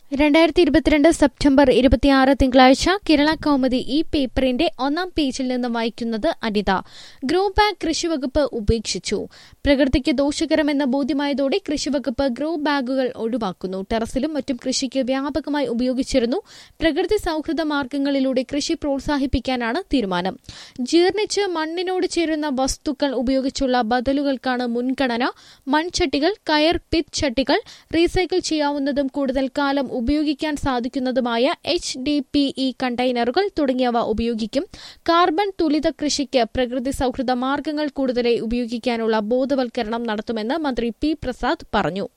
2022 September 26 തിങ്കളാഴ്ച കേരള കൗമുദി ഈ പേപ്പറിന്റെ ഒന്നാം പേജിൽ നിന്ന് വായിക്കുന്നത് അനിത. ഗ്രോ ബാഗ് കൃഷിവകുപ്പ് ഉപേക്ഷിച്ചു. പ്രകൃതിക്ക് ദോഷകരമെന്ന് ബോധ്യമായതോടെ കൃഷിവകുപ്പ് ഗ്രോ ബാഗുകൾ ഒഴിവാക്കുന്നു. ടെറസിലും മറ്റും കൃഷിക്ക് വ്യാപകമായി ഉപയോഗിച്ചിരുന്നു. പ്രകൃതി സൌഹൃദ മാർഗ്ഗങ്ങളിലൂടെ കൃഷി പ്രോത്സാഹിപ്പിക്കാനാണ് തീരുമാനം. ജീർണിച്ച് മണ്ണിനോട് ചേരുന്ന വസ്തുക്കൾ ഉപയോഗിച്ചുള്ള ബദലുകൾക്കാണ് മുൻഗണന. മൺചട്ടികൾ, കയർ, പിറ്റ് ചട്ടികൾ, റീസൈക്കിൾ ചെയ്യാവുന്നതും കൂടുതൽ കാലം ഉപയോഗിക്കാൻ സാധിക്കുന്നതുമായ HDPE കണ്ടെയ്നറുകൾ തുടങ്ങിയവ ഉപയോഗിക്കും. കാർബൺ തുലിത കൃഷിക്ക് പ്രകൃതി സൌഹൃദ മാർഗ്ഗങ്ങൾ കൂടുതലായി ഉപയോഗിക്കാനുള്ള ബോധവൽക്കരണം നടത്തുമെന്ന് മന്ത്രി P. പ്രസാദ് പറഞ്ഞു.